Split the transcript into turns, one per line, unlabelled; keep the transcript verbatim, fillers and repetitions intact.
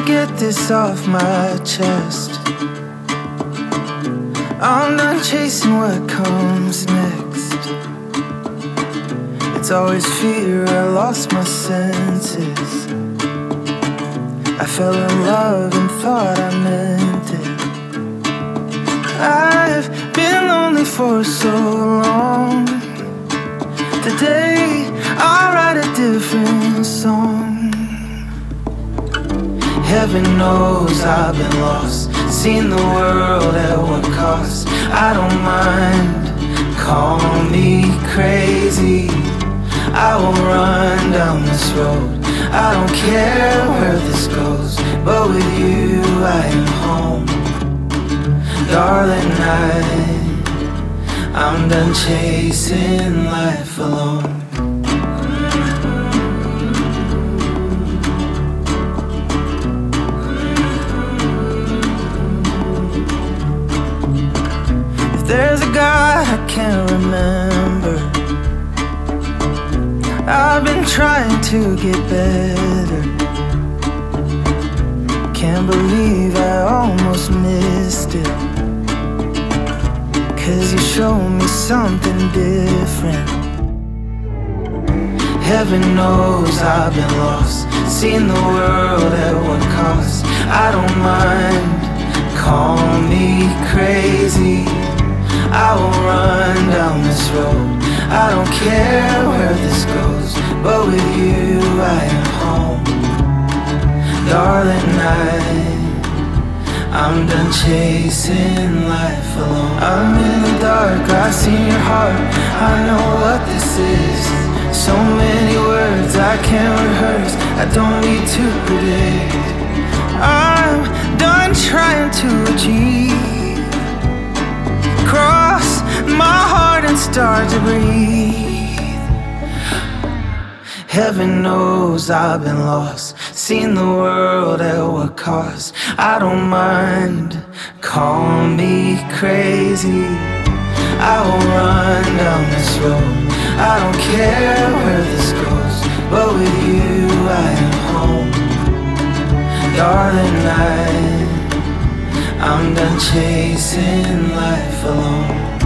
get this off my chest. I'm done chasing what comes next. It's always fear, I lost my senses. I fell in love and thought I meant it. I've been lonely for so long. Today I'll write a different song. Heaven knows I've been lost, seen the world at what cost. I don't mind, call me crazy. I will run down this road, I don't care where this goes. But with you I am home. Darling, I, I'm done chasing life alone. There's a God I can't remember. I've been trying to get better. Can't believe I almost missed it. Cause you showed me something different. Heaven knows I've been lost, seen the world at what cost. I don't mind, call me crazy. I will run down this road, I don't care where this goes. But with you I am home. Darling, I, I'm done chasing life alone. I'm in the dark, I see your heart, I know what this is. So many words I can't rehearse, I don't need to predict. I'm done trying to achieve. Cross my heart and start to breathe. Heaven knows I've been lost, seen the world at what cost. I don't mind, call me crazy. I will run down this road, I don't care where this goes. But with you I am home. Darling, I, I'm done chasing life alone.